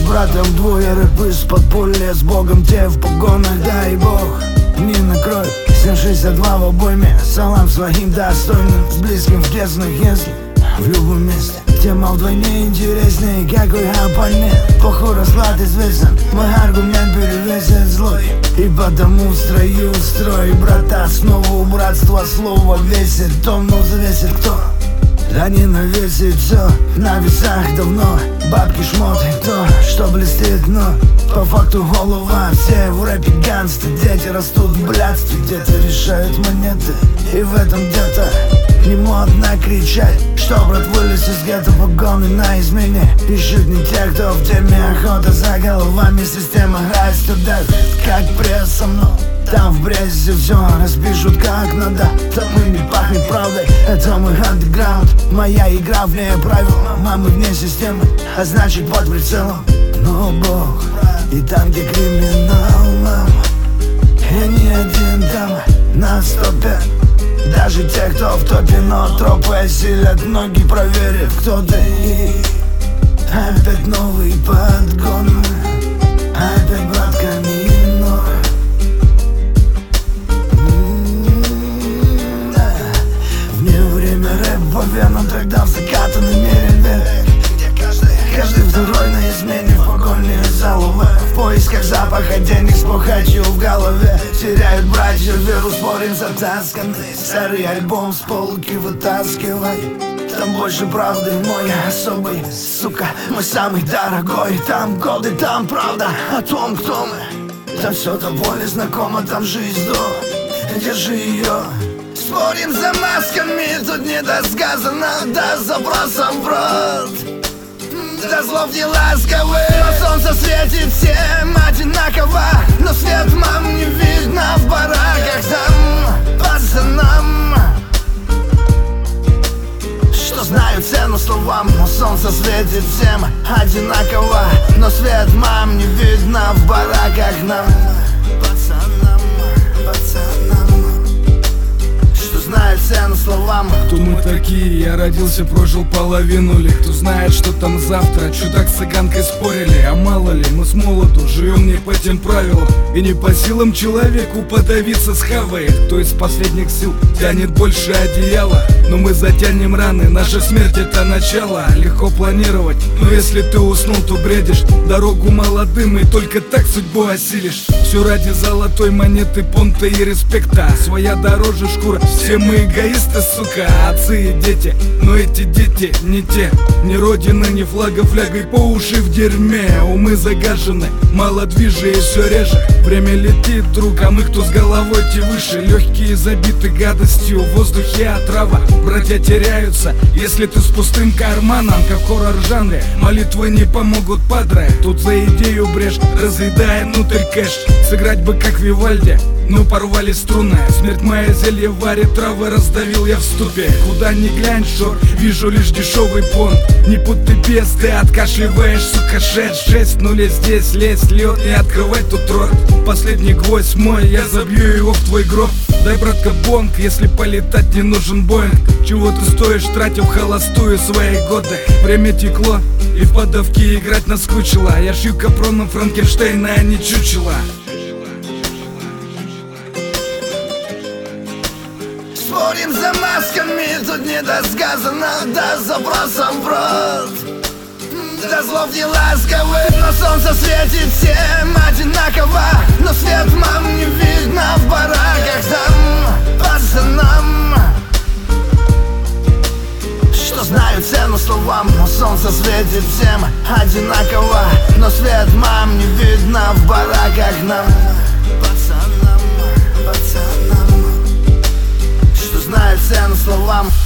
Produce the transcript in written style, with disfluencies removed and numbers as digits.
братом двое, рэп из подполья. С Богом те в погонах, дай Бог не накрой. 762 в обойме, салам своим достойным, с близким в тесных, если в любом месте. Тема вдвойне интереснее, какой оппонент. Похоже, расклад известен, мой аргумент перевесит злой. И потому в строю строй, брата, снова у братства слово весит. Тонну завесит кто? Да не навесит все на весах давно. Бабки, шмоты, то, что блестит, но по факту голова. Все в рэпе гангсты, дети растут в блядстве. Где-то решают монеты, и в этом где-то не модно кричать, что брат вылез из гетто, погоны на измене. Ищут не те, кто в теме, охота за головами. Система играет туда, как пресс со мной. Там в Бресте все распишут как надо. Там и не пахнет правдой, это мой андеграунд. Моя игра вне правил, мамы вне системы, а значит под прицелом. Но Бог и там, где криминал, мама, я не один там на стопе. Даже те, кто в топе, но тропы осилят, ноги проверят, кто ты. Опять новый подгон, опять брат Камино. Вне время рэп по венам, тогда в закаты намерен век. Каждый второй на измене, в погоне за луве. В поисках запаха денег с похотью в голове. Теряют братья веру, спорим затасканный. Старый альбом с полки вытаскивай. Там больше правды, мой особый, сука, мой самый дорогой. Там годы, там правда о том, кто мы. Там все до боли знакомо, там жизнь до. Держи ее. Спорим за масками, тут не досказано, да забросом в рот. До слов не ласковы, но солнце светит всем одинаково. Но свет мам не видно в бараках там, пацанам, что знают цену словам. Но солнце светит всем одинаково. Но свет мам не видно в бараках нам, пацанам, пацанам, что знают цену словам. Кто мы такие? Я родился, прожил половину ли. Кто знает, что там завтра? Чудак с цыганкой спорили. А мало ли, мы с молоду живем не по тем правилам. И не по силам человеку подавиться схавает. Кто из последних сил тянет больше одеяла. Но мы затянем раны, наша смерть это начало. Легко планировать, но если ты уснул, то бредишь. Дорогу молодым, и только так судьбу осилишь. Все ради золотой монеты, понта и респекта. Своя дороже шкура, все мы эгоисты, сука. Отцы и дети, но эти дети не те. Ни родины, ни флага, флягой по уши в дерьме. Умы загажены, мало движи и все реже. Время летит, друг, а мы кто с головой, те выше. Легкие забиты гадостью, в воздухе отрава. Братья теряются, если ты с пустым карманом. Как в хоррор-жанре, молитвы не помогут, падре. Тут за идею брешь, разъедая внутрь кэш. Сыграть бы как Вивальди, но порвали струны. Смерть моя зелье варит, травы раздавил я в ступе. Куда ни глянь, шор, вижу лишь дешевый понт. Не путай без, ты откашливаешь, сука, 6 нулей здесь. Лезь, лед, не открывай тут рот. Последний гвоздь мой, я забью его в твой гроб. Дай, братка, бонг, если полетать не нужен Боинг. Чего ты стоишь, тратив холостую свои годы. Время текло, и в подавки играть наскучило. Я шью капроном Франкенштейна, а не чучело. Спорим за масками, тут не досказано, да забросом в рот. До слов не ласковы, но солнце светит всем одинаково. Но свет мам не видно в бараках там, пацанам, что знают цену словам. Но солнце светит всем одинаково. Но свет мам не видно в бараках нам, пацанам, пацанам, что знают цену словам.